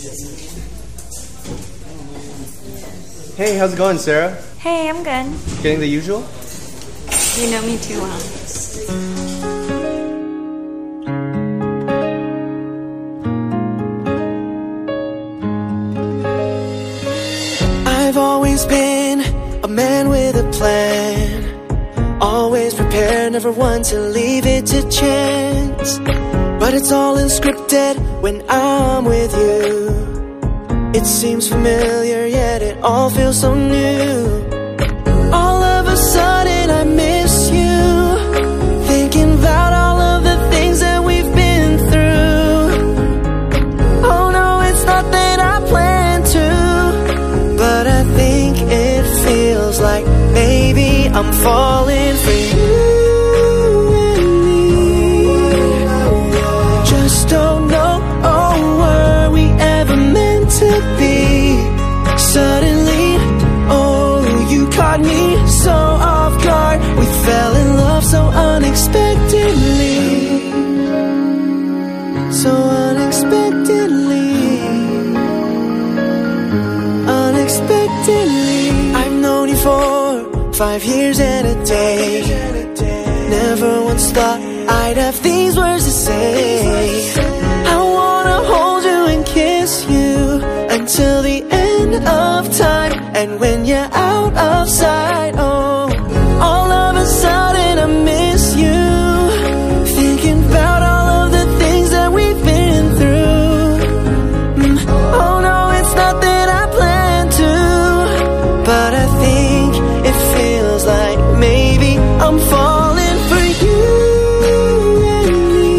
Hey, how's it going, Sarah? Hey, I'm good. Getting the usual? You know me too well. I've always been a man with a plan, always prepared, never one to leave it to chance. But it's all unscripted when I'm with you. It seems familiar, yet it all feels so new. All of a sudden I miss you, thinking about all of the things that we've been through. Oh no, it's not that I plan to, but I think it feels like maybe I'm falling for you and me. Just don't know, oh, were we ever meant to be? Suddenly, oh, you caught me so off guard. We fell in love so unexpectedly, so unexpectedly, unexpectedly. I've known you for 5 years and a day. Never once thought I'd have these words to say. I wanna hold you and kiss you until the end of time. And when you're out of sight, oh, all of a sudden I miss you, thinking about all of the things that we've been through. Oh no, it's not that I plan to, but I think it feels like maybe I'm falling for you and me.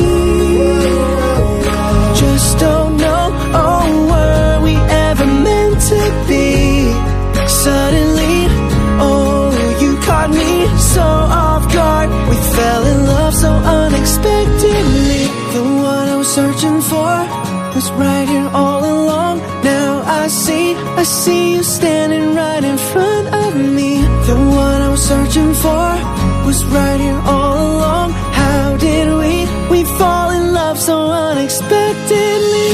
Just don't know, oh, were we ever meant to be? Suddenly, oh, you caught me so off guard. We fell in love so unexpectedly. The one I was searching for was right here all along. Now I see you standing right in front of me. The one I was searching for was right here all along. How did we fall in love so unexpectedly?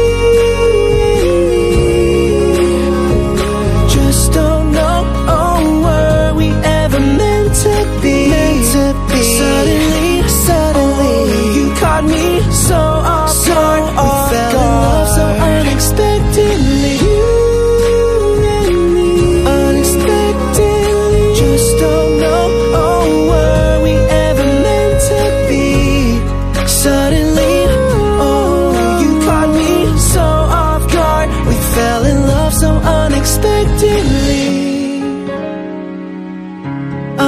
Just don't know, oh, were we ever meant to be? Suddenly, oh, you caught me so off guard. We fell in love so unexpectedly. You and me, unexpectedly. Just don't know, oh, were we ever meant to be? Suddenly, oh, you caught me so off guard. We fell in love so unexpectedly,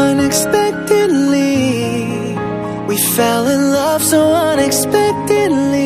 unexpectedly. We fell in love so unexpectedly.